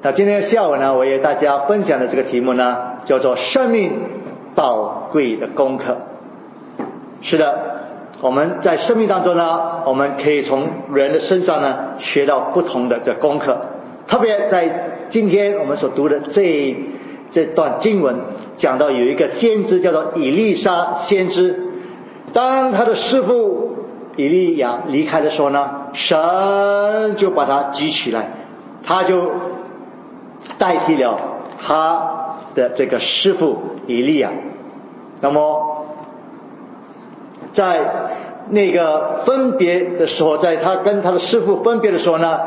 那今天下午呢，我与大家分享的这个题目呢，叫做生命宝贵的功课。是的，我们在生命当中呢，我们可以从人的身上呢学到不同的这功课。特别在今天我们所读的这段经文，讲到有一个先知叫做以利沙先知，当他的师父以利亚离开的时候呢，神就把他举起来，他就代替了他的这个师父以利亚。那么在那个分别的时候，在他跟他的师父分别的时候呢，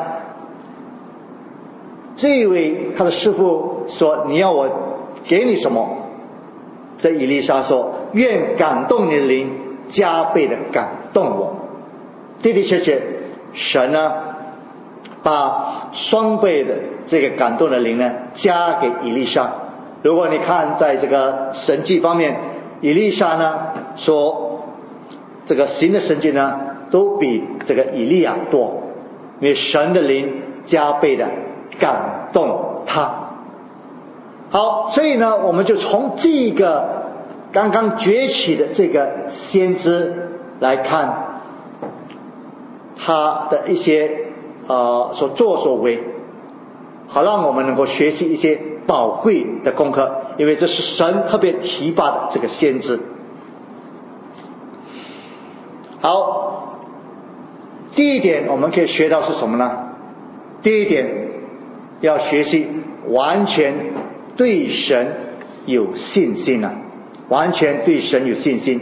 这位他的师父说，你要我给你什么？这以利沙说，愿感动你的灵加倍的感动我。的的确确，神呢把双倍的这个感动的灵呢加给以利沙。如果你看在这个神迹方面，以利沙呢说这个行的神迹呢都比这个以利亚多，因为神的灵加倍的感动他。好，所以呢我们就从这个刚刚崛起的这个先知来看他的一些所作所为，好让我们能够学习一些宝贵的功课，因为这是神特别提拔的这个先知。好，第一点我们可以学到是什么呢？第一点要学习完全对神有信心啊，完全对神有信心。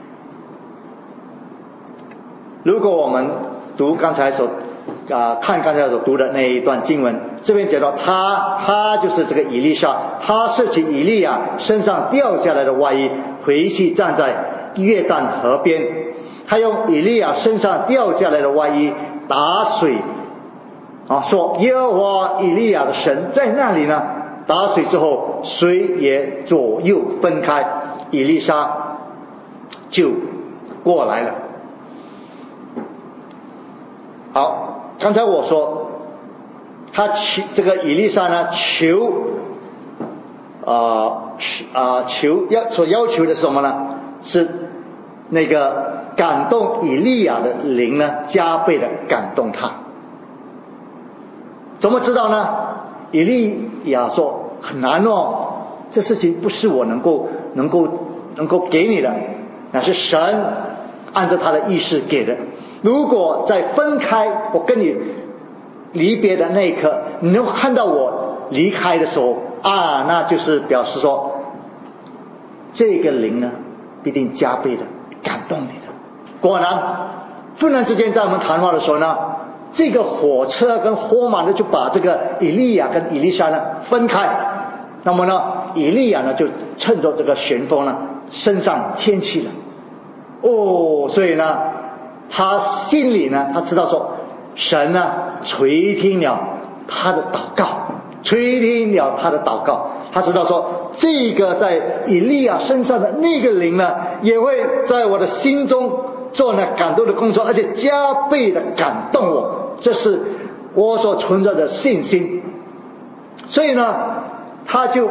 如果我们读刚才看刚才所读的那一段经文，这边讲到他就是这个以利沙，他拾起以利亚身上掉下来的外衣，回去站在约旦河边，他用以利亚身上掉下来的外衣打水说耶和华以利亚的神在那里呢。打水之后，水也左右分开，以利沙就过来了。好，刚才我说这个以利沙呢所要求的是什么呢？是那个感动以利亚的灵呢加倍的感动他。怎么知道呢？以利亚说很难这事情不是我能够给你的，那是神按照他的意识给的。如果在分开我跟你离别的那一刻，你能看到我离开的时候那就是表示说这个灵呢必定加倍的感动你的。果然突然之间在我们谈话的时候呢，这个火车跟火马呢就把这个以利亚跟以利沙呢分开。那么呢以利亚呢就趁着这个旋风呢升上天去了。所以呢他心里呢他知道说神呢垂听了他的祷告，他知道说这个在以利亚身上的那个灵呢也会在我的心中做那感动的工作，而且加倍的感动我，这是我所存着的信心。所以呢他就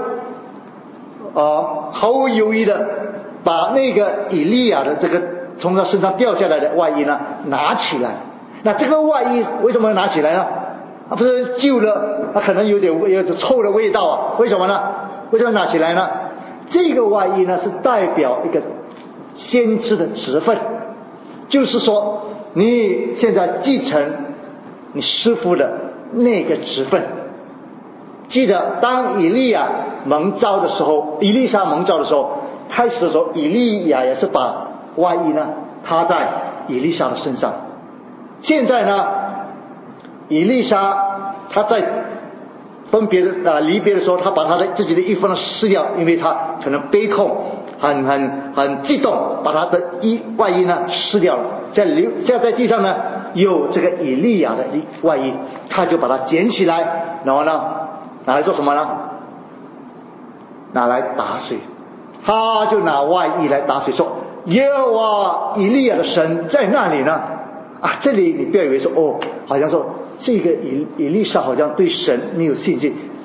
毫无犹豫的把那个以利亚的这个从他身上掉下来的外衣呢拿起来。那这个外衣为什么要拿起来呢？不是旧了，可能有点臭的味道为什么呢？为什么拿起来呢？这个外衣呢是代表一个先知的职分，就是说你现在继承你师父的那个职分。记得当以利亚蒙召的时候，以利沙蒙召的时候，开始的时候以利亚也是把外衣呢插在以利沙的身上。现在呢以利沙他在分别的离别的时候，他把他的自己的衣服呢撕掉，因为他可能悲痛很激动，把他的外衣呢撕掉了。在地上呢有这个以利亚的外衣，他就把它捡起来，然后呢拿来做什么呢？拿来打水。他就拿外衣来打水，说耶和华以利亚的神在那里呢。这里你不要以为说好像说这个以利沙好像对神没有信心，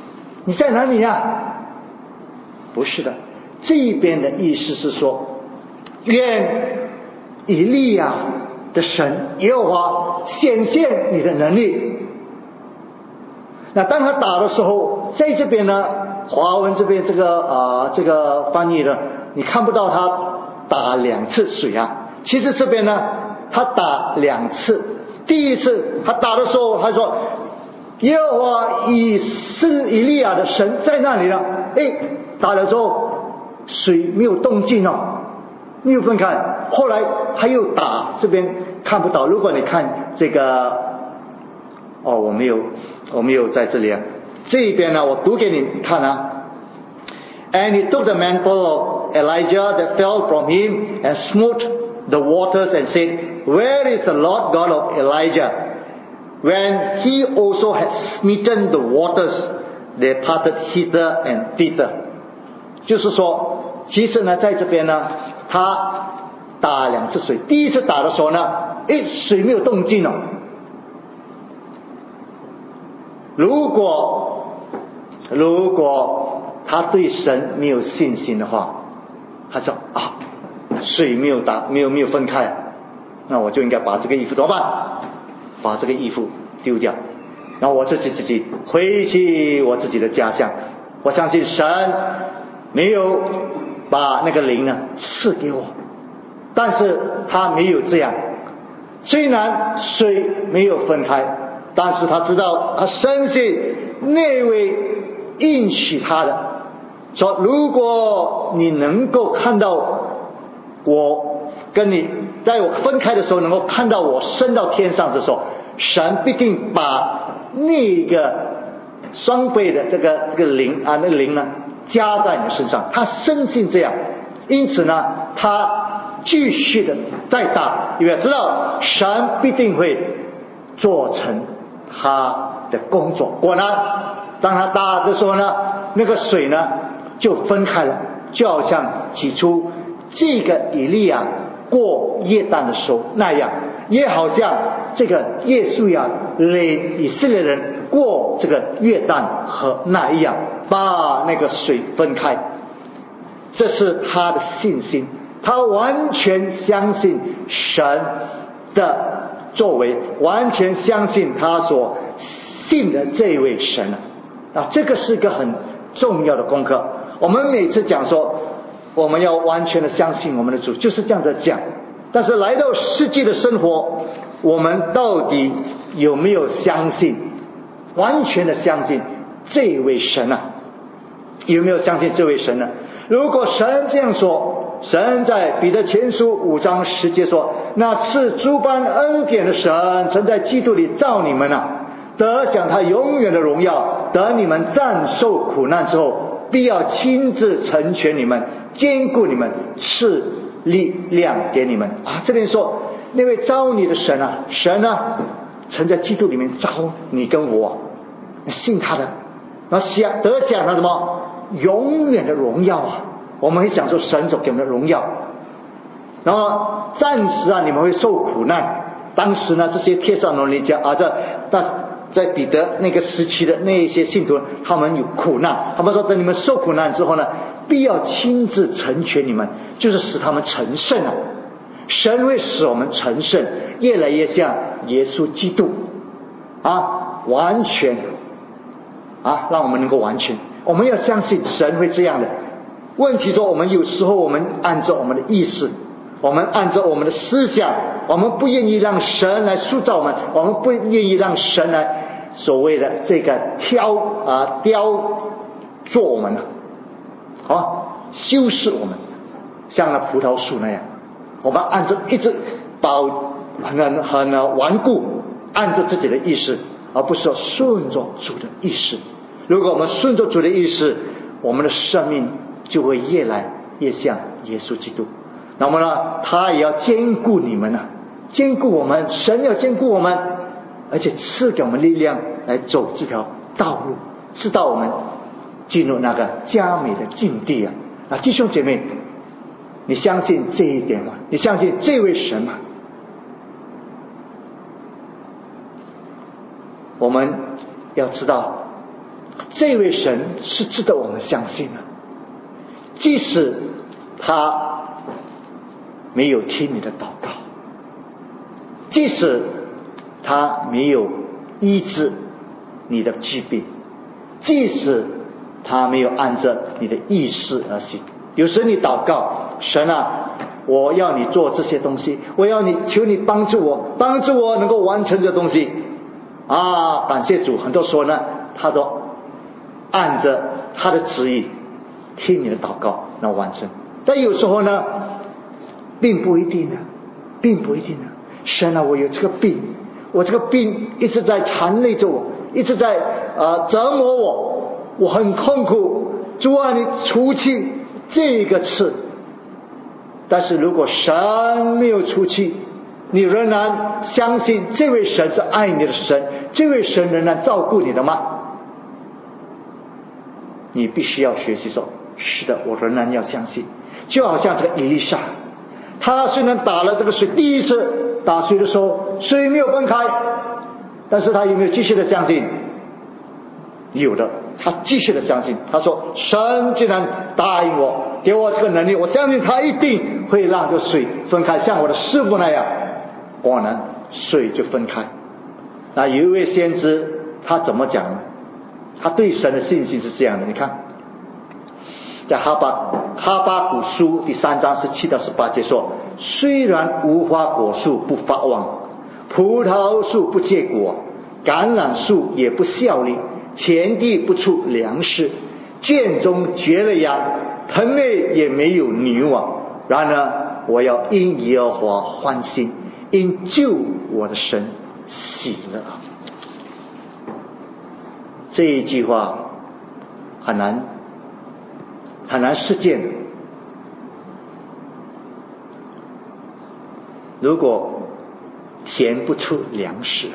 你在哪里呀？不是的，这边的意思是说，愿以利亚的神耶和华显现你的能力。那当他打的时候，在这边呢，华文这边这个翻译呢，你看不到他打2次水啊。其实这边呢，他打2次。第一次他打的时候，他说耶和华以利亚的神在那里了。打的时候水没有动静哦，没有分开。后来他又打，这边看不到。如果你看这个我没有在这里啊。这边呢，我读给你看啊。And he took the mantle of Elijah that fell from him and smote the waters and said, Where is the Lord God of Elijah? When he also had smitten the waters, they parted hither and thither. 就是说，其实呢，在这边呢，他打2次水。第一次打的时候呢，水没有动静哦。如果他对神没有信心的话，他说水没有分开，那我就应该把这个衣服怎么办？把这个衣服丢掉，然后我自己回去我自己的家乡。我相信神没有把那个灵呢赐给我，但是他没有这样。虽然水没有分开，但是他知道，他深信那位应许他的说，如果你能够看到我跟你在我分开的时候，能够看到我升到天上的时候，神必定把那个双倍的这个灵那个灵呢加在你身上。他深信这样，因此呢，他继续的再打，因为知道神必定会做成他的工作。果然当他打的时候呢，那个水呢就分开了，就好像起初这个以利亚过约旦的时候那样，也好像这个耶稣亚领以色列人过这个约旦河那一样，把那个水分开。这是他的信心，他完全相信神的作为，完全相信他所信的这位神这个是一个很重要的功课。我们每次讲说我们要完全的相信我们的主，就是这样的讲。但是来到实际的生活，我们到底有没有相信，完全的相信这位神有没有相信这位神呢？如果神这样说，神在彼得前书5章10节说，那赐诸般恩典的神曾在基督里造你们得享他永远的荣耀，等你们暂受苦难之后，必要亲自成全你们，坚固你们，赐力量给你们这边说那位造你的神神曾在基督里面造你跟我信他的，然后得享了什么永远的荣耀我们会享受神所给我们的荣耀。然后暂时你们会受苦难。当时呢，这些帖撒罗尼迦在彼得那个时期的那一些信徒，他们有苦难，他们说等你们受苦难之后呢，必要亲自成全你们，就是使他们成圣神会使我们成圣，越来越像耶稣基督完全让我们能够完全。我们要相信神会这样的。问题说我们有时候我们按照我们的意识，我们按照我们的思想，我们不愿意让神来塑造我们，我们不愿意让神来所谓的这个雕做我们修饰我们，像那葡萄树那样，我们按照一直很顽固，按照自己的意识，而不是说顺着主的意识。如果我们顺着主的意识，我们的生命就会越来越像耶稣基督。那么呢，他也要兼顾你们兼顾我们，神要兼顾我们，而且赐给我们力量来走这条道路，直到我们进入那个佳美的境地弟兄姐妹，你相信这一点吗？你相信这位神吗？我们要知道这位神是值得我们相信的，即使他没有听你的祷告，即使他没有医治你的疾病，即使他没有按照你的意思而行。有时你祷告，神啊，我要你做这些东西，我要你，求你帮助我能够完成这东西啊！感谢主，很多时候呢，他都按着他的旨意听你的祷告，然后完成。但有时候呢，并不一定的。神啊，我有这个病，我这个病一直在缠累着我，一直在折磨我，我很痛苦。主啊，你除去这个刺。但是如果神没有出去，你仍然相信这位神是爱你的神，这位神仍然照顾你的吗？你必须要学习说，是的，我仍然要相信。就好像这个以利沙，他虽然打了这个水，第一次打水的时候水没有分开，但是他有没有继续的相信？有的，他继续的相信。他说，神既然答应我，给我这个能力，我相信他一定会让这水分开，像我的师傅那样。果然水就分开。那有一位先知，他怎么讲呢？他对神的信心是这样的，你看在哈巴谷书第3章17到18节说，虽然无花果树不发旺，葡萄树不结果，橄榄树也不效力，田地不出粮食，圈中绝了羊，棚内也没有牛王，然而我要因耶和华欢心，因救我的神喜乐。这一句话很难实践的。如果田不出粮食，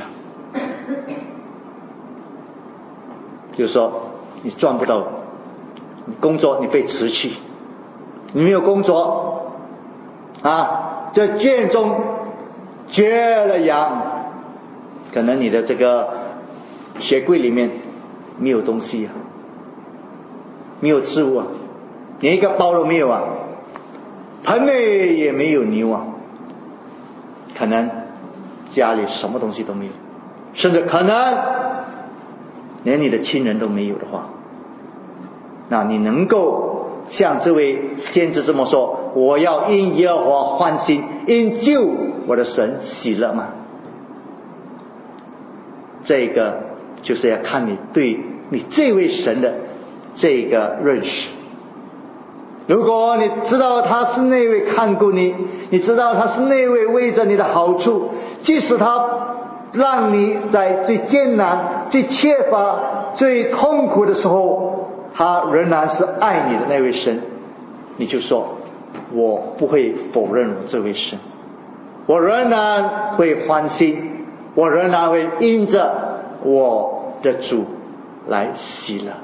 就是说你赚不到，你工作你被辞去，你没有工作啊，在圈中绝了羊，可能你的这个鞋柜里面没有东西啊，没有吃物啊，连一个包都没有啊，盆内也没有牛啊，可能家里什么东西都没有，甚至可能连你的亲人都没有的话，那你能够像这位先知这么说，我要因耶和华欢心，因救我的神喜乐吗？这个就是要看你对你这位神的这个认识。如果你知道他是那位看顾你，你知道他是那位为着你的好处，即使他让你在最艰难、最缺乏、最痛苦的时候，他仍然是爱你的那位神，你就说，我不会否认我这位神，我仍然会欢心，我仍然会因着我的主来喜乐。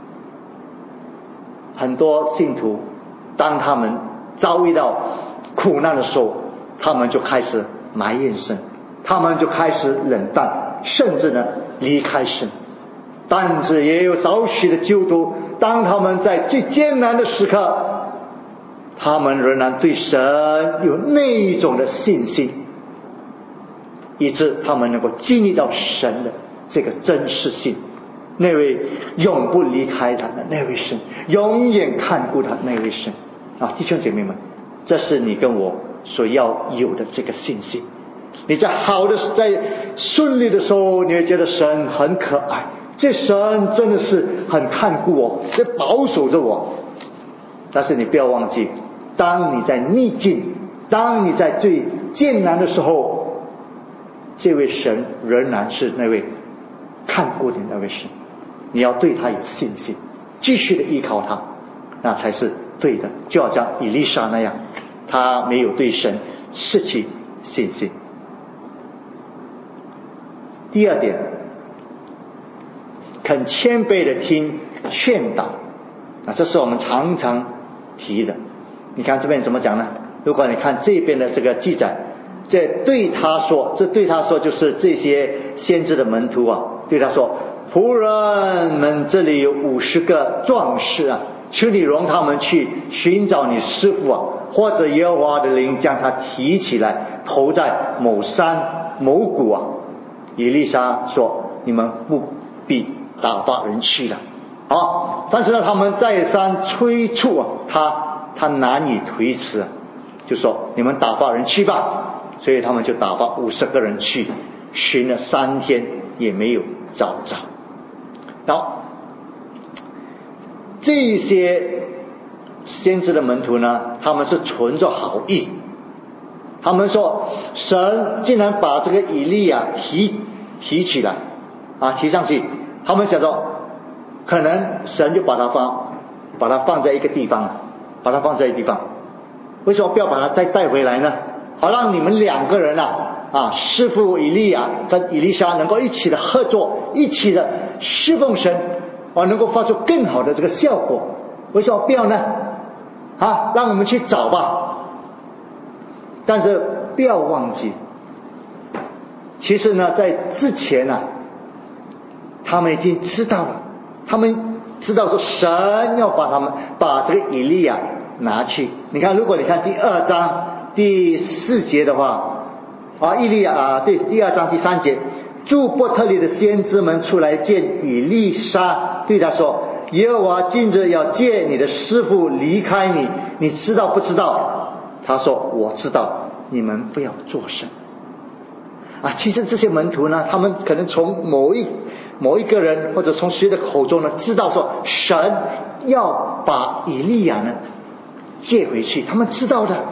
很多信徒当他们遭遇到苦难的时候，他们就开始埋怨神，他们就开始冷淡，甚至呢离开神。但是也有少许的基督徒，当他们在最艰难的时刻，他们仍然对神有那一种的信心，以致他们能够经历到神的这个真实性，那位永不离开他的那位神，永远看顾他的那位神啊！弟兄姐妹们，这是你跟我所要有的这个信心。你在好的在顺利的时候，你会觉得神很可爱，这神真的是很看顾我，在保守着我。但是你不要忘记，当你在逆境，当你在最艰难的时候，这位神仍然是那位看顾你的那位神，你要对他有信心，继续的依靠他，那才是对的。就好像以利沙那样，他没有对神失去信心。第二点，肯谦卑的听劝导啊，这是我们常常提的。你看这边怎么讲呢？如果你看这边的这个记载，这对他说就是这些先知的门徒啊，对他说， 仆人们这里有50个壮士啊，求你容他们去寻找你师父啊，或者耶和华的灵将他提起来，投在某山某谷啊。以利沙说：你们不必打发人去了。但是呢，他们再三催促啊，他难以推辞啊，就说你们打发人去吧。所以他们就打发50个人去，寻了3天也没有找着。然后这些先知的门徒呢，他们是存着好意，他们说神竟然把这个以利亚提起来啊，提上去，他们想说可能神就把他放在一个地方，把他放在一个地方，为什么不要把他再带回来呢？好让你们2个人师父以利亚跟以利沙能够一起的合作，一起的侍奉神，能够发出更好的这个效果。为什么不要呢？让我们去找吧。但是不要忘记，其实呢，在之前他们已经知道了，他们知道说神要把这个以利亚拿去。你看，如果你看第2章第4节的话，以利亚对，第2章第3节，住伯特利的先知们出来见以利沙，对他说：耶和华今日要借你的师父离开你，你知道不知道？他说：我知道，你们不要作声。其实这些门徒呢，他们可能从某一个人或者从谁的口中呢，知道说神要把以利亚呢借回去，他们知道的。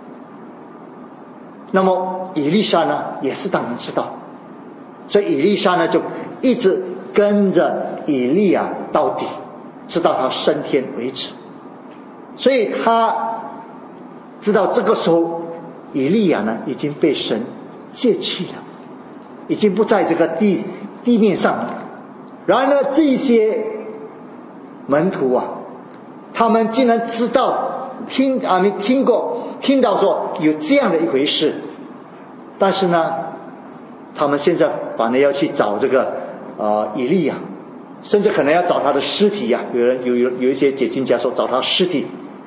那么以利沙呢，也是当然知道，所以以利沙呢就一直跟着以利亚到底，直到他升天为止。所以他知道这个时候以利亚呢已经被神借去了，已经不在这个地面上了。然而呢，这些门徒他们竟然知道听到说有这样的一回事，但是呢，他们现在反而要去找这个以利亚，甚至可能要找他的尸体有一些解经家说找他尸体，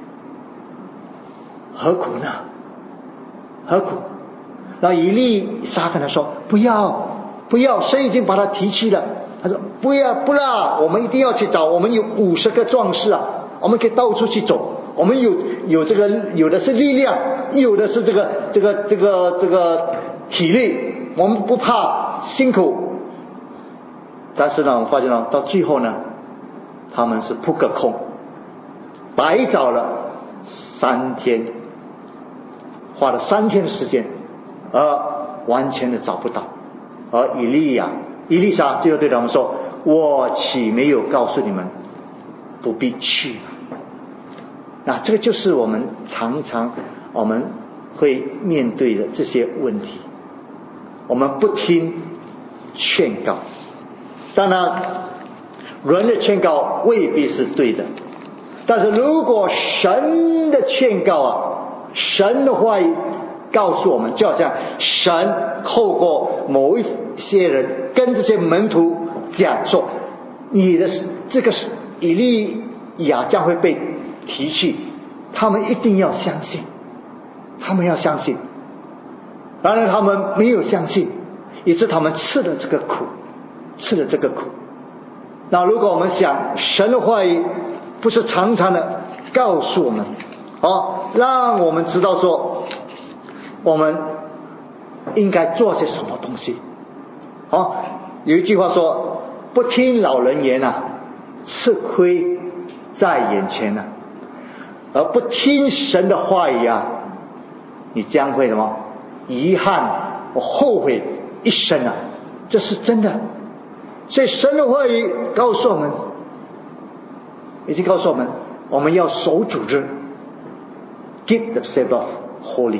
何苦呢？何苦？那以利沙跟他说：不要，神已经把他提去了。他说：不啦，我们一定要去找，我们有50个壮士我们可以到处去走，我们有这个，有的是力量，有的是这个体力，我们不怕辛苦。但是呢，我发现到最后呢，他们是扑个空，白找了3天，花了3天的时间，而完全的找不到。而以利沙最后对他们说：我岂没有告诉你们不必去？那这个就是我们常常会面对的这些问题，我们不听劝告。当然人的劝告未必是对的，但是如果神的劝告神的话语告诉我们，就好像神透过某一些人跟这些门徒讲说，你的这个以利亚将会被提去，他们一定要相信，他们要相信。然而他们没有相信，以致他们吃了这个苦。那如果我们想神的话语不是常常的告诉我们让我们知道说我们应该做些什么东西有一句话说，不听老人言吃亏在眼前而不听神的话语你将会什么遗憾后悔一生这是真的。所以神的话语告诉我们，已经告诉我们，我们要守主日 ，keep the Sabbath holy。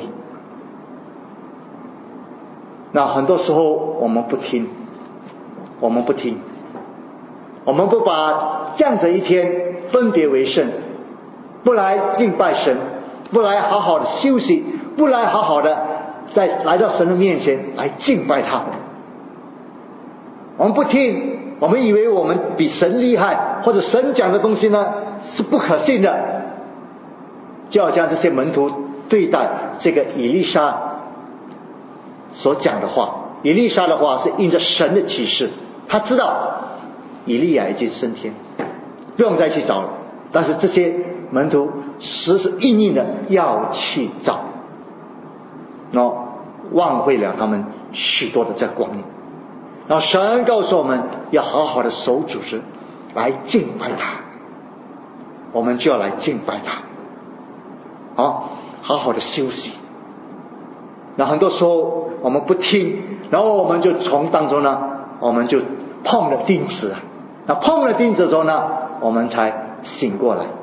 那很多时候我们不听，我们不把这样的一天分别为圣，不来敬拜神，不来好好的休息，不来好好的来到神的面前来敬拜他。我们不听， 我们以为我们比神厉害，或者神讲的东西呢是不可信的，就好像这些门徒对待这个以利沙所讲的话。以利沙的话是因着神的启示，他知道以利亚已经升天，不用再去找了。但是这些门徒时时硬硬的要去找，忘会了他们许多的这光阴。然后神告诉我们要好好的守主日，来敬拜他，我们就要来敬拜他，好好的休息。那很多时候我们不听，然后我们就从当中呢，我们就碰了钉子啊。那碰了钉子的时候呢，我们才醒过来，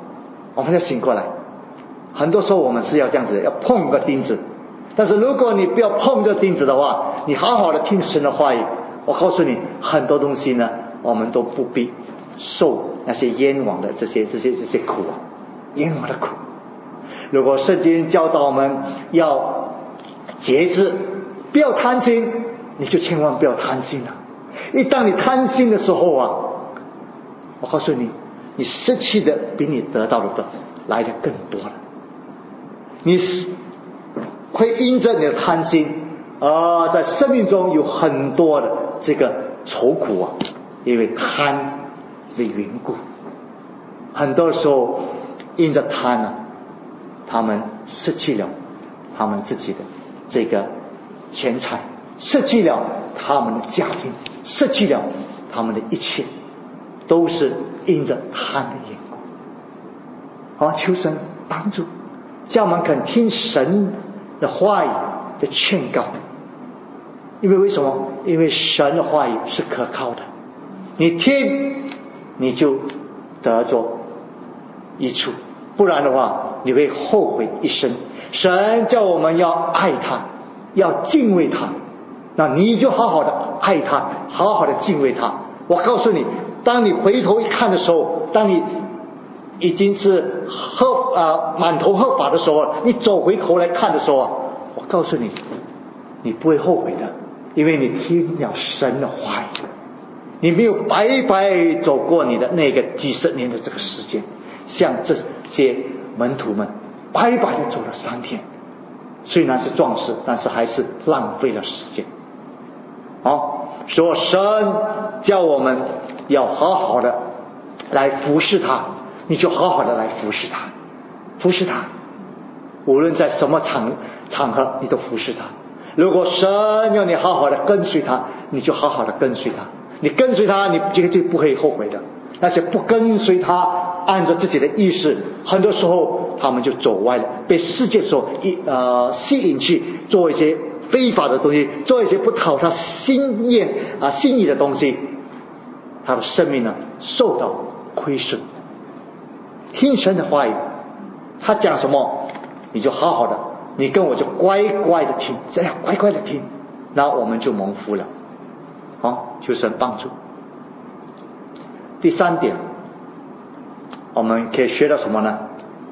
很多时候我们是要这样子，要碰个钉子。但是如果你不要碰这钉子的话，你好好的听神的话语，我告诉你，很多东西呢，我们都不必受那些冤枉的这些苦啊，冤枉的苦。如果圣经教导我们要节制，不要贪心，你就千万不要贪心啊！一旦你贪心的时候啊，我告诉你，你失去的比你得到的来的更多了。你会因着你的贪心在生命中有很多的这个愁苦啊，因为贪的缘故。很多时候因着贪啊，他们失去了他们自己的这个钱财，失去了他们的家庭，失去了他们的一切，都是因着贪的缘故。求神帮助，叫我们肯听神的话语的劝告。因为为什么？因为神的话语是可靠的，你听你就得着益处，不然的话你会后悔一生。神叫我们要爱他，要敬畏他，那你就好好的爱他，好好的敬畏他。我告诉你，当你回头一看的时候，当你已经是满头鹤发的时候，你走回头来看的时候，我告诉你，你不会后悔的，因为你听了神的话语，你没有白白走过你的那个几十年的这个时间，像这些门徒们白白的走了3天，虽然是壮士，但是还是浪费了时间。说神叫我们要好好的来服侍他，你就好好的来服侍他，服侍他，无论在什么场合你都服侍他。如果神要你好好的跟随他，你就好好的跟随他，你跟随他，你绝对不会后悔的。那些不跟随他，按照自己的意识，很多时候他们就走歪了，被世界所吸引去做一些非法的东西，做一些不讨他心意的东西，他的生命呢受到亏损。听神的话语，他讲什么你就好好的，你跟我就乖乖的听，这样乖乖的听，那我们就蒙福了。求神帮助。第3点，我们可以学到什么呢？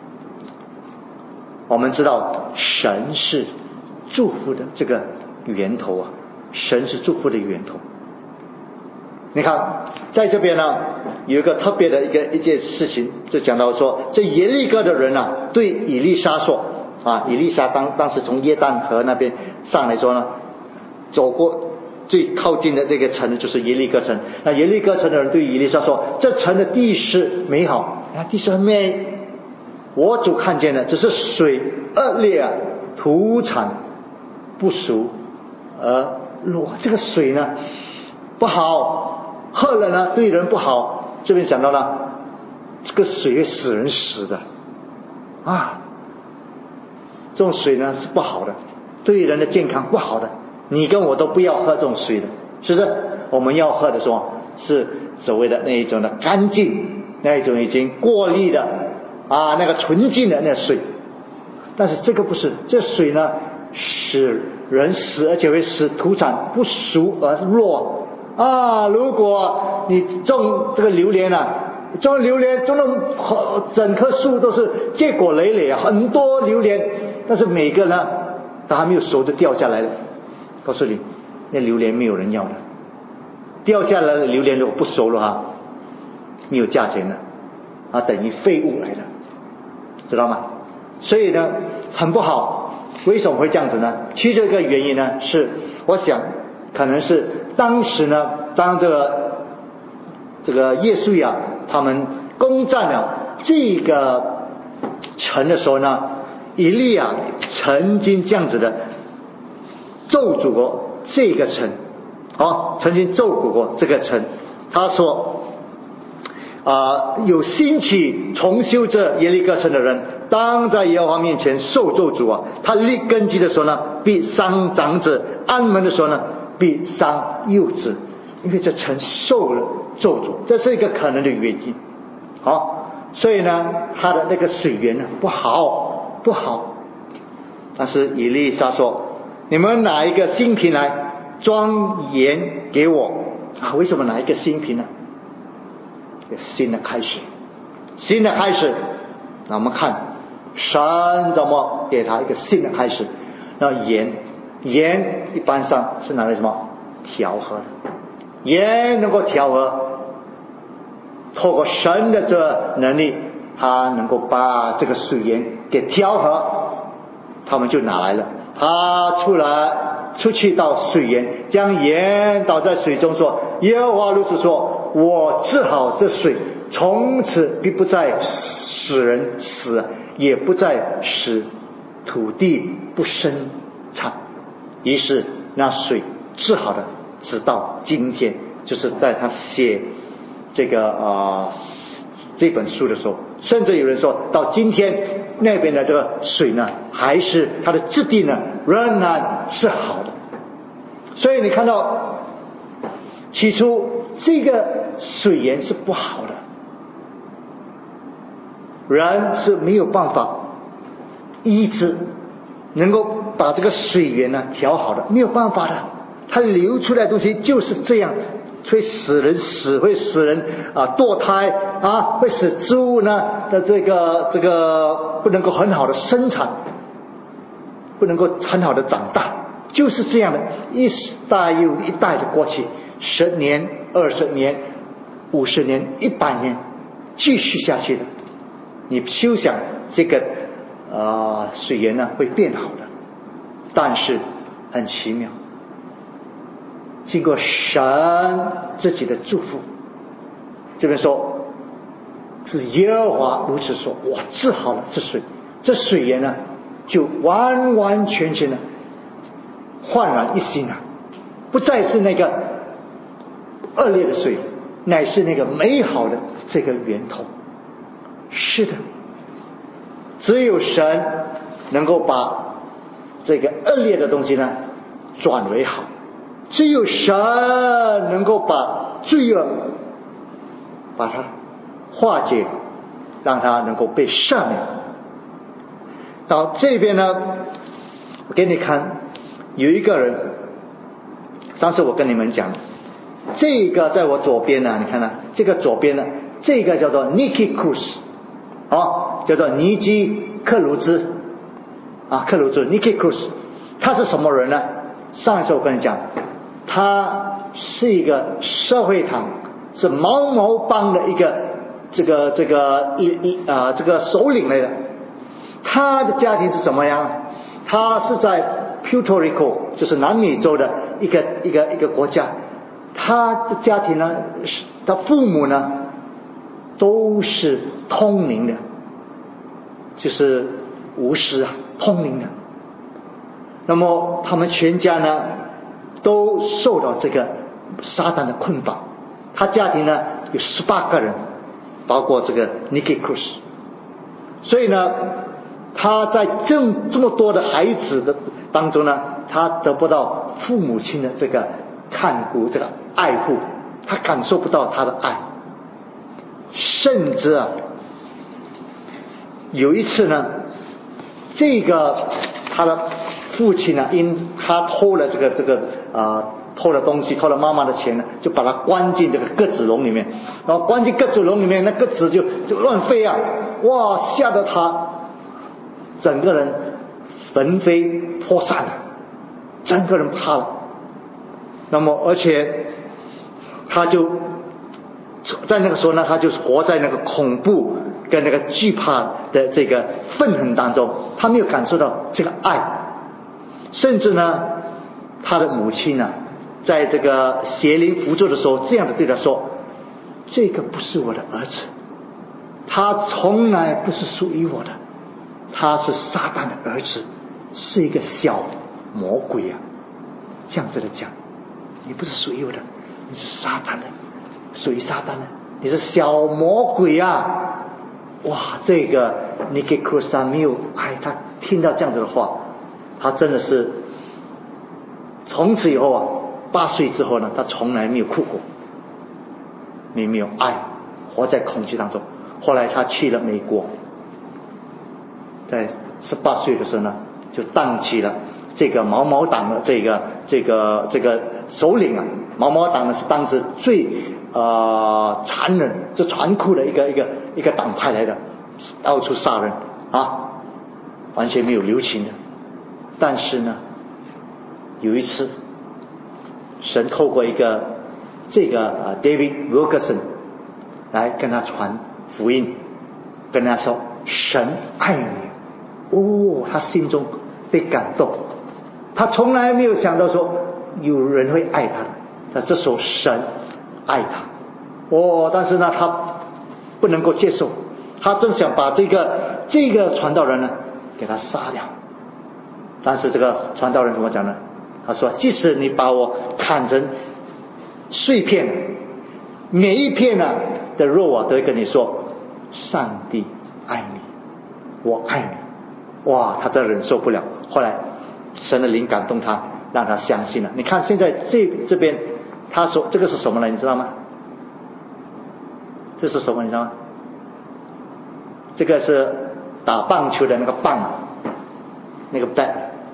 我们知道神是祝福的这个源头啊，神是祝福的源头。你看在这边呢有一个特别的一件事情，就讲到说，这耶利哥的人呢对以利沙说以利沙当时从约旦河那边上来说呢，走过最靠近的这个城就是耶利哥城。那耶利哥城的人对以利沙说，这城的地势美好，地势很美，我主看见的只是水恶劣啊，土产不熟而落。这个水呢不好，喝了呢对人不好。这边讲到了这个水会使人死的这种水呢是不好的，对人的健康不好的，你跟我都不要喝这种水的，是不是？我们要喝的时候是所谓的那一种的干净，那一种已经过滤的那个纯净的那水。但是这个不是，这水呢使人死，而且会使土产不熟而落如果你种这个榴莲种榴莲种的整棵树都是结果累累很多榴莲，但是每个呢它还没有熟就掉下来了，告诉你那榴莲没有人要的掉下来的榴莲如果不熟了没有价钱的等于废物来的，知道吗？所以呢很不好。为什么会这样子呢？其实这个原因呢是我想可能是当时呢当这个耶稣亚他们攻占了这个城的时候呢，以利亚曾经这样子的咒诅过这个城曾经咒诅过这个城。他说有兴起重修这耶利哥城的人，当在耶和华面前受咒诅他立根基的时候呢，必伤长子；安门的时候呢，必伤幼子。因为这城受了咒诅，这是一个可能的原因。所以呢，他的那个水源呢不好。但是以利沙说：“你们拿一个新瓶来装盐给我。”为什么拿一个新瓶呢？新的开始。那我们看神怎么给他一个新的开始。那盐一般上是拿来什么调和的？盐能够调和，透过神的这能力，他能够把这个水盐给调和，他们就拿来了。他出去到水源，将盐倒在水中，说：“耶和华如此说，我治好这水，从此必不再使人死，也不再使土地不生产。”于是那水治好了，直到今天。就是在他写这本书的时候，甚至有人说到今天那边的这个水呢，还是它的质地呢仍然是好的。所以你看到起初这个水源是不好的，人是没有办法医治，能够把这个水源呢调好的，没有办法的。它流出来的东西就是这样，会使人死，会使人堕胎会使植物呢的这个不能够很好的生产，不能够很好的长大，就是这样的，一代又一代的过去，10年、20年、50年、100年，继续下去的。你休想这个水源呢会变好的。但是很奇妙，经过神自己的祝福，这边说是耶和华如此说，我治好了这水源呢就完完全全的焕然一新了，不再是那个恶劣的水，乃是那个美好的这个源头。是的，只有神能够把这个恶劣的东西呢转为好，只有神能够把罪恶把它化解，让它能够被赦免。到这边呢，我给你看，有一个人，上次我跟你们讲，这个在我左边呢，你看呢，这个左边呢，这个叫做 Nicky Cruz， 叫做尼基克鲁兹Nicky Cruz， 他是什么人呢？上一次我跟你讲，他是一个社会党，是毛毛帮的一个这个首领来的。他的家庭是怎么样？他是在 Puerto Rico， 就是南美洲的一个国家。他的家庭呢，他父母呢都是通灵的，就是巫师通灵的。那么他们全家呢都受到这个撒旦的捆绑。他家庭呢有18个人，包括这个 Nicky Cruz。所以呢，他在这么多的孩子的当中呢，他得不到父母亲的这个看顾，这个爱护，他感受不到他的爱。甚至有一次呢，这个他的父亲呢，因他偷了偷了东西，偷了妈妈的钱呢，就把他关进这个鸽子笼里面，然后关进鸽子笼里面，那鸽子就乱飞哇，吓得他整个人魂飞魄散了，整个人怕了。那么而且他就在那个时候呢，他就活在那个恐怖跟那个惧怕的这个愤恨当中，他没有感受到这个爱。甚至呢，他的母亲呢，在这个邪灵扶助的时候，这样的对他说：这个不是我的儿子，他从来不是属于我的，他是撒旦的儿子，是一个小魔鬼啊。这样子的讲，你不是属于我的，你是撒旦的，属于撒旦的，你是小魔鬼啊！哇，这个你给克萨没有爱，他听到这样子的话，他真的是从此以后啊，8岁之后呢，他从来没有哭过，没有爱，活在恐惧当中。后来他去了美国，在18岁的时候呢，就当起了这个毛毛党的这个首领啊。毛毛党呢是当时最残忍、最残酷的一个党派来的，到处杀人啊，完全没有留情的。但是呢，有一次，神透过一个David Wilkerson 来跟他传福音，跟他说神爱你。哦，他心中被感动，他从来没有想到说有人会爱他的，但这时候神爱他。但是呢，他不能够接受，他正想把这个传道人呢给他杀掉。但是这个传道人怎么讲呢？他说：即使你把我砍成碎片，每一片的肉都会跟你说上帝爱你，我爱你。哇，他真忍受不了。后来神的灵感动他，让他相信了。你看现在这边他说这个是什么呢？你知道吗？这是什么？你知道吗？这个是打棒球的那个棒，那个 bat。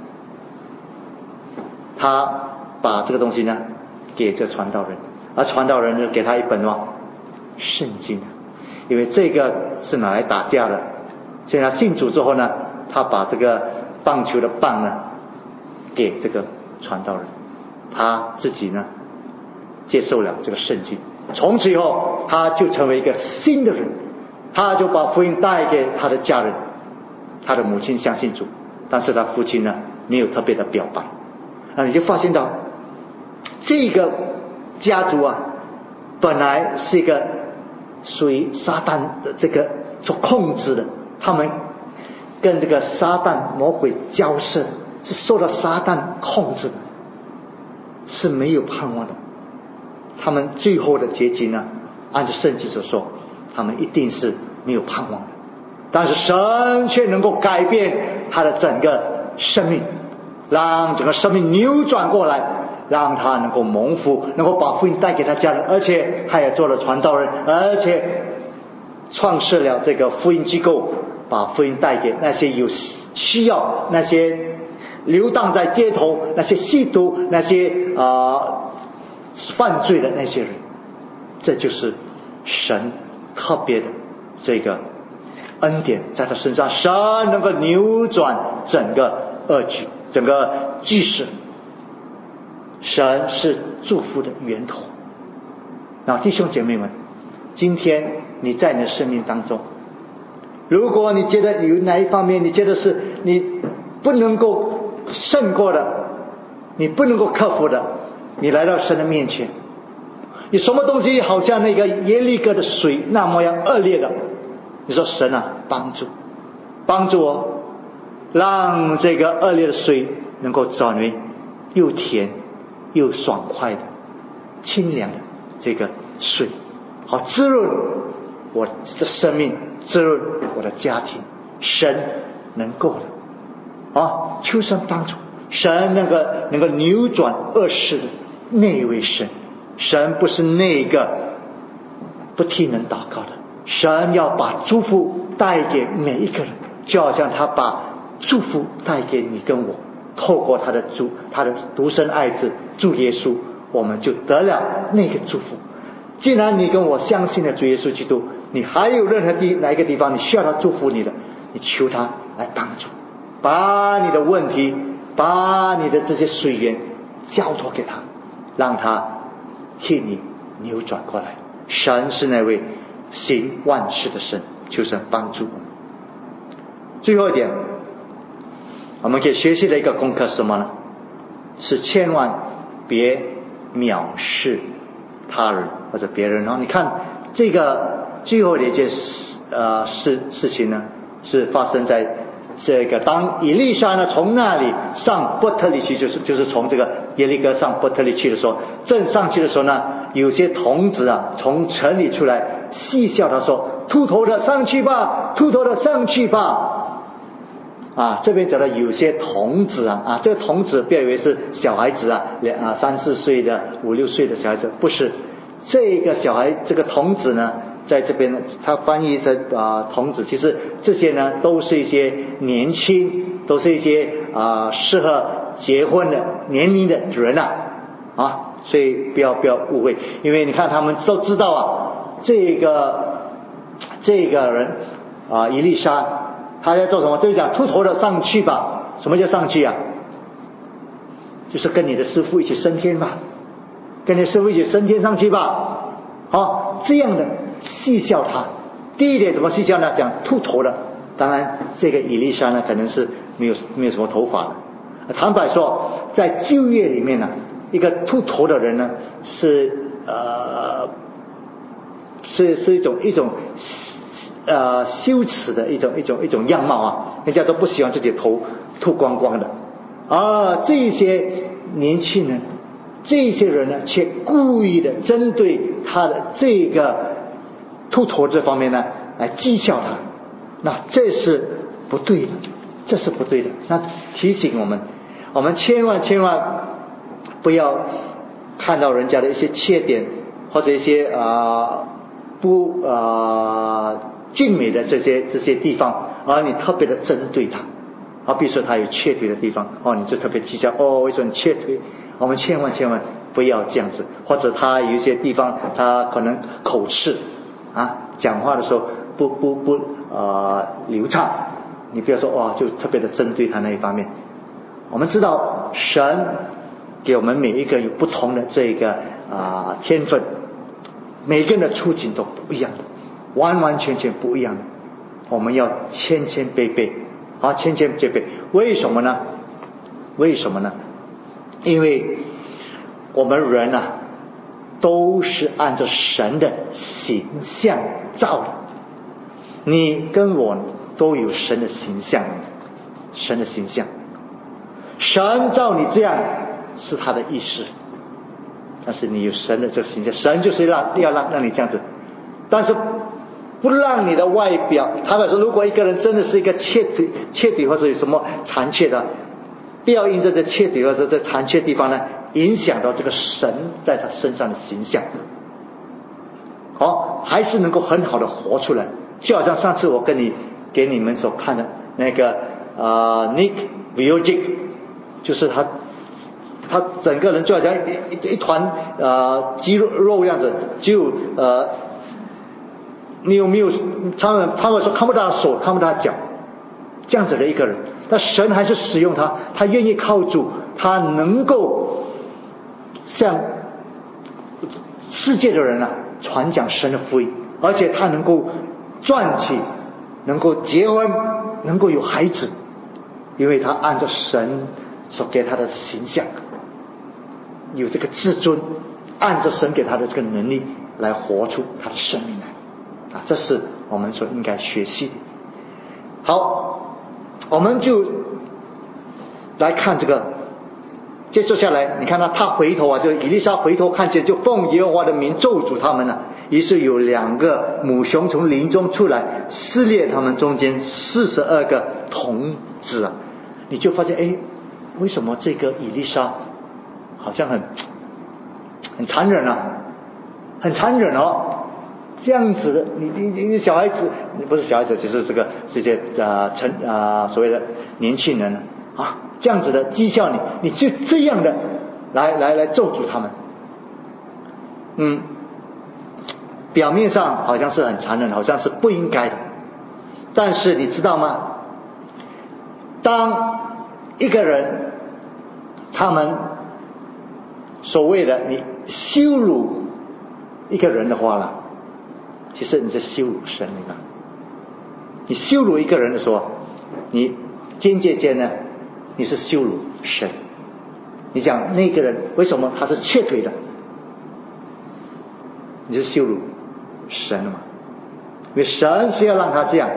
他把这个东西呢给这传道人，而传道人就给他一本圣经，因为这个是拿来打架的。现在信主之后呢，他把这个棒球的棒呢给这个传道人，他自己呢接受了这个圣经。从此以后他就成为一个新的人，他就把福音带给他的家人。他的母亲相信主，但是他父亲呢没有特别的表白。你就发现到这个家族本来是一个属于撒旦的这个所控制的，他们跟这个撒旦魔鬼交涉，是受到撒旦控制的，是没有盼望的。他们最后的结局呢，按照圣经所说，他们一定是没有盼望的。但是神却能够改变他的整个生命，让整个生命扭转过来，让他能够蒙福，能够把福音带给他家人，而且他也做了传道人，而且创设了这个福音机构，把福音带给那些有需要、那些流荡在街头、那些吸毒、那些犯罪的那些人。这就是神特别的这个恩典在他身上，神能够扭转整个恶局，整个局势。神是祝福的源头。弟兄姐妹们，今天你在你的生命当中，如果你觉得有哪一方面你觉得是你不能够胜过的，你不能够克服的，你来到神的面前，你什么东西好像那个耶利哥的水那么样恶劣的，你说神帮助我，让这个恶劣的水能够转为又甜又爽快的清凉的这个水，好滋润我的生命，滋润我的家庭。神能够的求神帮助，神能够扭转恶事的那一位神。神不是那个不替人祷告的，神要把祝福带给每一个人，就好像他把祝福带给你跟我，透过他的独生爱子主耶稣，我们就得了那个祝福。既然你跟我相信了主耶稣基督，你还有任何哪一个地方你需要他祝福你的，你求他来帮助，把你的问题，把你的这些水源交托给他，让他替你扭转过来。神是那位行万事的神，求神帮助我们。最后一点，我们可以学习的一个功课是什么呢？是千万别藐视他人或者别人。你看这个最后的一件事情呢，是发生在这个当以利沙呢从那里上伯特利去，就是从这个耶利哥上伯特利去的时候，正上去的时候呢，有些童子从城里出来戏笑他说：秃头的上去吧，秃头的上去吧。这边讲的有些童子这个童子不要以为是小孩子3、4岁的5、6岁的小孩子，不是。这个小孩这个童子呢，在这边呢，他翻译成童子，其实这些呢都是一些年轻，都是一些适合结婚的年龄的人所以不要误会，因为你看他们都知道这个人以利沙他在做什么？就是讲秃头的上去吧。什么叫上去就是跟你的师父一起升天吧，跟你的师父一起升天上去吧。这样的戏笑他。第一点怎么戏笑呢？讲秃头的。当然这个以利沙呢可能是没有什么头发的。坦白说，在旧约里面呢，一个秃头的人呢是一种羞耻的一种样貌人家都不喜欢自己头秃光光的。这些年轻人，这些人呢，却故意的针对他的这个秃头这方面呢，来讥笑他。那这是不对的，这是不对的。那提醒我们千万不要看到人家的一些缺点或者一些不俊美的这些地方，而你特别的针对他。比如说他有缺腿的地方，你就特别计较为什么你缺腿？我们千万不要这样子。或者他有一些地方他可能口吃讲话的时候不流畅，你不要说就特别的针对他那一方面。我们知道神给我们每一个有不同的这个天分，每个人的处境都不一样的，完全不一样的。我们要千倍倍为什么呢？因为我们人都是按照神的形象造的。你跟我都有神的形象，神造你这样是他的意思，但是你有神的这个形象，神就是要让你这样子，但是不让你的外表。他们说，如果一个人真的是一个缺腿或者有什么残缺的，不要因着这缺腿或者这残缺地方呢，影响到这个神在他身上的形象。还是能够很好的活出来。就好像上次我给你们所看的那个Nick Vujicic， 就是他整个人就好像一团肌肉样子，就你有没有他们说看不到手看不到脚这样子的一个人，但神还是使用他，他愿意靠主，他能够向世界的人传讲神的福音，而且他能够赚钱，能够结婚，能够有孩子，因为他按照神所给他的形象，有这个自尊，按照神给他的这个能力来活出他的生命来这是我们所应该学习的。好，我们就来看这个。接着下来你看他回头就以利沙回头看见，就奉耶和华的名咒诅他们于是有2个母熊从林中出来，撕裂他们中间42个童子你就发现为什么这个以利沙好像很残忍很残忍这样子的。你小孩子，不是小孩子，就是这些所谓的年轻人这样子的讥笑你就这样的来咒诅他们。表面上好像是很残忍，好像是不应该的，但是你知道吗？当一个人他们所谓的你羞辱一个人的话呢，其实你在羞辱神了。你羞辱一个人的时候，你间接呢，你是羞辱神。你讲那个人为什么他是瘸腿的，你是羞辱神了嘛？因为神是要让他这样，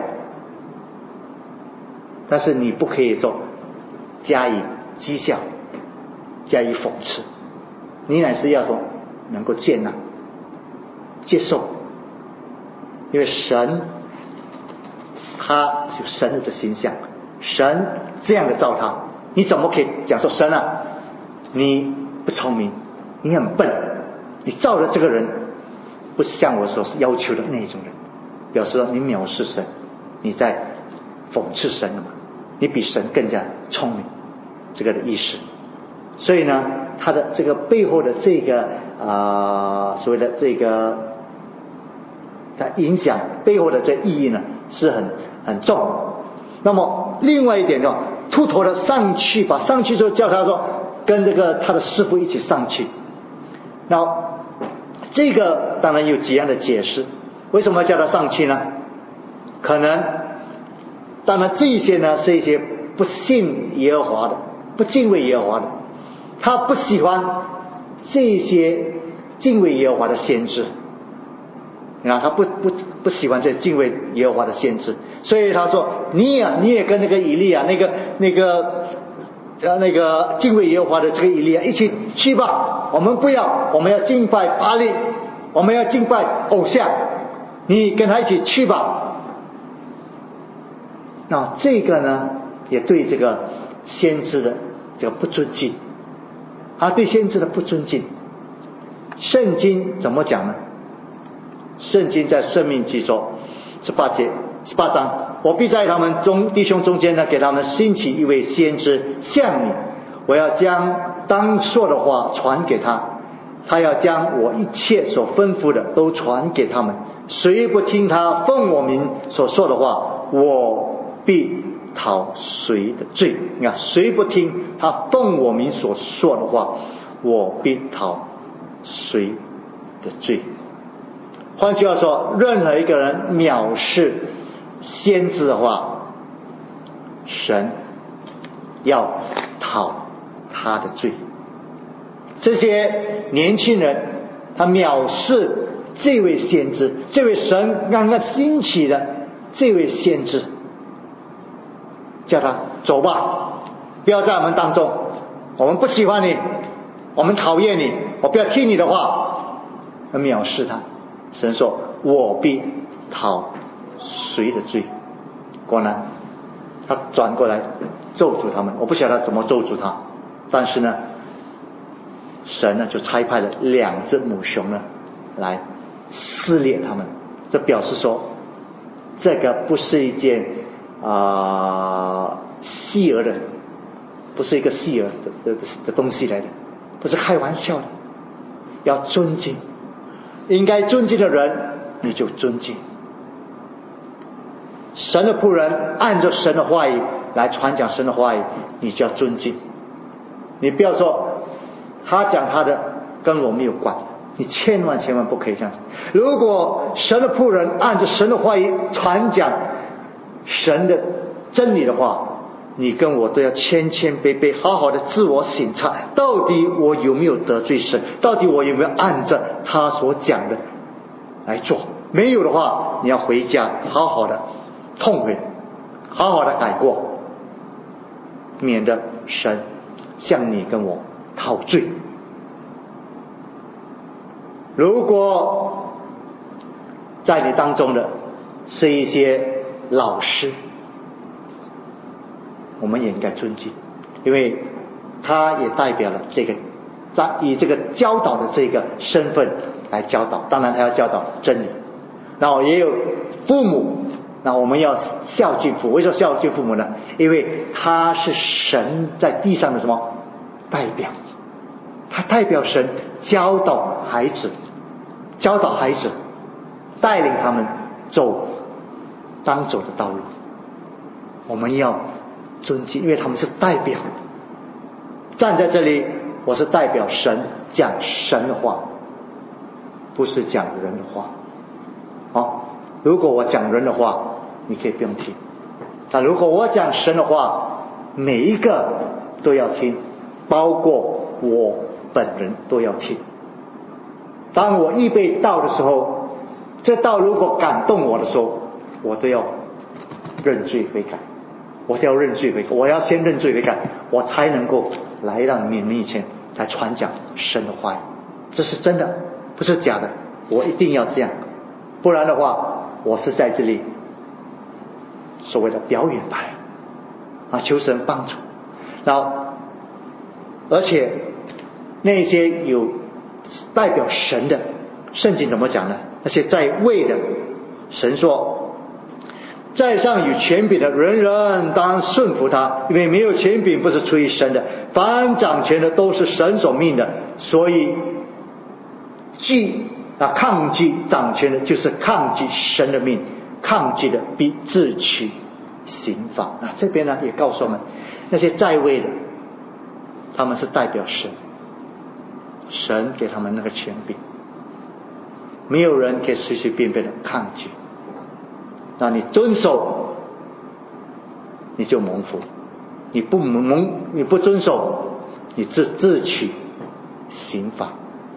但是你不可以说加以讥笑，加以讽刺，你乃是要说能够接纳接受，因为神他有神的形象，神这样的造他，你怎么可以讲说神啊你不聪明，你很笨，你造了这个人不是像我所要求的那种人，表示你藐视神，你在讽刺神了嘛？你比神更加聪明，这个的意思。所以呢，他的这个背后的这个所谓的这个它影响背后的这意义呢，是很重。那么另外一点呢，秃头的上去吧，上去之后叫他说跟这个他的师傅一起上去。那这个当然有几样的解释，为什么叫他上去呢？可能当然这一些呢是一些不信耶和华的，不敬畏耶和华的，他不喜欢这些敬畏耶和华的先知，他不喜欢这敬畏耶和华的先知，所以他说你也跟那个以利亚那个敬畏耶和华的这个以利亚一起去吧，我们不要，我们要敬拜巴力，我们要敬拜偶像，你跟他一起去吧。那这个呢也对这个先知的这个不尊敬，对先知的不尊敬。圣经怎么讲呢？圣经在申命记说18章，我必在他们弟兄中间呢，给他们兴起一位先知像你，我要将当说的话传给他，他要将我一切所吩咐的都传给他们，谁不听他奉我名所说的话，我必讨谁的罪。你看，谁不听他奉我名所说的话，我必讨谁的罪。换句话说，任何一个人藐视先知的话，神要讨他的罪。这些年轻人他藐视这位先知，这位神刚刚兴起的这位先知，叫他走吧，不要在我们当中，我们不喜欢你，我们讨厌你，我不要听你的话，藐视他。神说我必讨谁的罪。果然他转过来咒诅他们，我不晓得怎么咒诅他，但是呢神呢就差派了2只母熊呢来撕裂他们。这表示说这个不是一件戏儿的，不是一个戏儿的东西来的，不是开玩笑的，要尊敬，应该尊敬的人你就尊敬。神的仆人按照神的话语来传讲神的话语，你就要尊敬。你不要说他讲他的跟我没有关，你千万不可以这样子。如果神的仆人按照神的话语传讲神的真理的话，你跟我都要谦卑卑，好好的自我省察，到底我有没有得罪神，到底我有没有按照他所讲的来做。没有的话，你要回家好好的痛悔，好好的改过，免得神向你跟我讨罪。如果在你当中的是一些老师，我们也应该尊敬，因为他也代表了这个以这个教导的这个身份来教导，当然他要教导真理。然后也有父母，那我们要孝敬父母。为什么孝敬父母呢？因为他是神在地上的什么代表，他代表神教导孩子，带领他们走当走的道路。我们要尊敬，因为他们是代表，站在这里我是代表神讲神的话， 不是讲人的话。如果我讲人的话，你可以不用听，但如果我讲神的话，每一个都要听，包括我本人都要听。当我预备道的时候，这道如果感动我的时候，我都要认罪悔改，我要先认罪悔改，我才能够来让你们面前来传讲神的话语。这是真的，不是假的，我一定要这样，不然的话，我是在这里所谓的表演牌求神帮助。然后而且那些有代表神的，圣经怎么讲呢？那些在位的，神说在上有权柄的人人当顺服他，因为没有权柄不是出于神的，凡掌权的都是神所命的，所以抗拒掌权的就是抗拒神的命，抗拒的必自取刑罚。这边呢也告诉我们，那些在位的他们是代表神，神给他们那个权柄，没有人可以随随便便的抗拒。那你遵守你就蒙福，你不遵守你自取刑罚。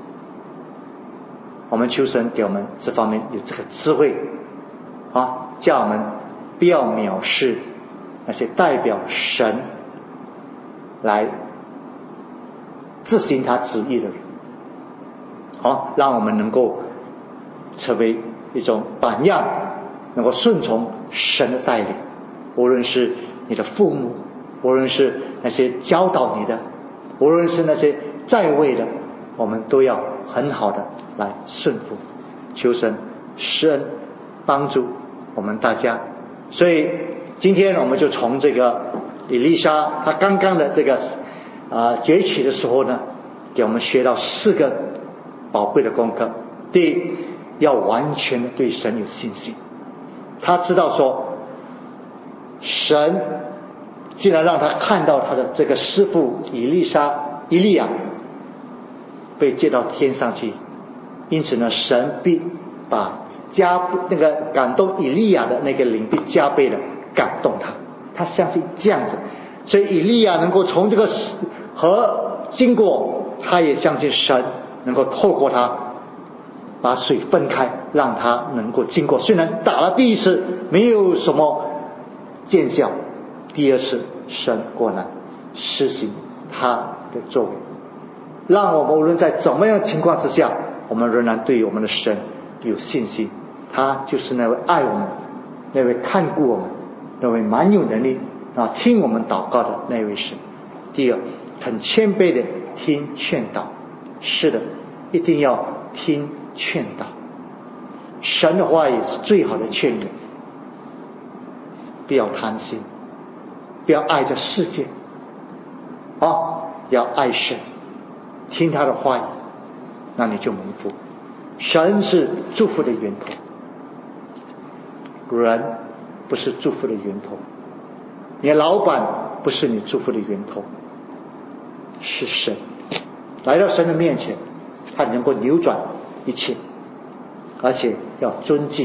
我们求神给我们这方面有这个智慧叫我们不要藐视那些代表神来执行他旨意的人，让我们能够成为一种榜样，能够顺从神的带领。无论是你的父母，无论是那些教导你的，无论是那些在位的，我们都要很好的来顺服。求神施恩帮助我们大家。所以今天我们就从这个以利沙他刚刚的这个崛起的时候呢，给我们学到4个宝贵的功课。第一，要完全的对神有信心。他知道说神既然让他看到他的这个师父以利亚被接到天上去，因此呢，神必把那个感动以利亚的那个灵必加倍的感动他。他相信这样子，所以以利亚能够从这个河经过，他也相信神能够透过他把水分开，让他能够经过。虽然打了第一次没有什么见效，第二次神果然施行他的作为，让我们无论在怎么样的情况之下，我们仍然对我们的神有信心。他就是那位爱我们，那位看顾我们，那位蛮有能力听我们祷告的那位神。第二，很谦卑的听劝导。是的，一定要听劝导。神的话也是最好的劝言。不要贪心，不要爱这世界要爱神，听他的话语，那你就蒙福。神是祝福的源头，人不是祝福的源头，你的老板不是你祝福的源头，是神。来到神的面前，他能够扭转一切，而且要尊敬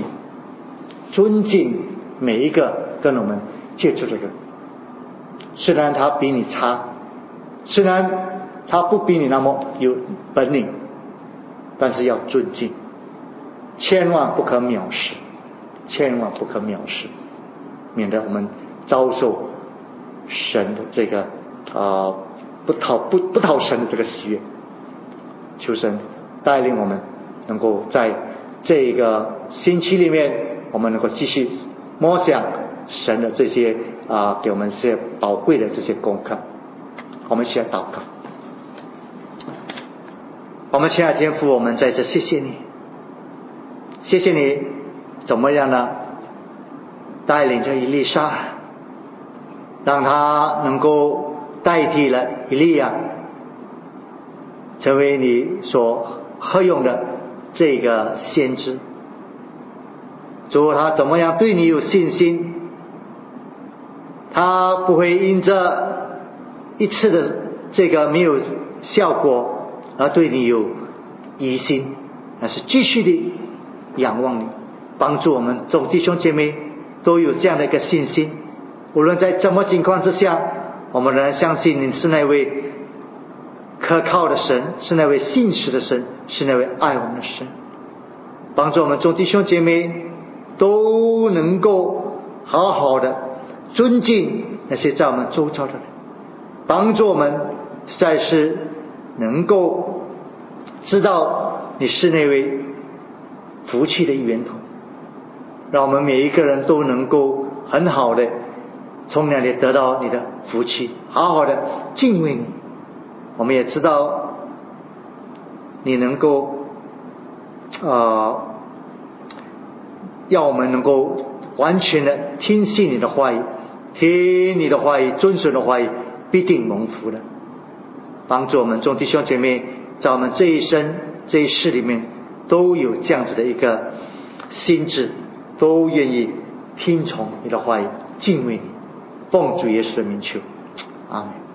每一个跟我们接触的人。虽然他比你差，虽然他不比你那么有本领，但是要尊敬，千万不可藐视，免得我们遭受神的这个不讨神的这个喜悦。求神带领我们能够在这个星期里面，我们能够继续默想神的这些给我们这些宝贵的这些功课。我们一起来祷告。我们亲爱的天父，我们在这谢谢你怎么样呢？带领着以利沙，让他能够代替了以利亚，成为你所合用的这个先知。主，他怎么样对你有信心？他不会因着一次的这个没有效果而对你有疑心， 但是继续的仰望你，帮助我们众弟兄姐妹都有这样的一个信心，无论在什么情况之下，我们仍然相信你是那位可靠的神，是那位信实的神，是那位爱我们的神。帮助我们众弟兄姐妹都能够好好的尊敬那些在我们周遭的人，帮助我们实在是能够知道你是那位福气的源头，让我们每一个人都能够很好的从那里得到你的福气，好好的敬畏你。我们也知道你能够要我们能够完全的听信你的话语，听你的话语，遵守的话语，必定蒙福的。帮助我们众弟兄姐妹在我们这一生这一世里面都有这样子的一个心智，都愿意听从你的话语，敬畏你。奉主耶稣的名求，阿们。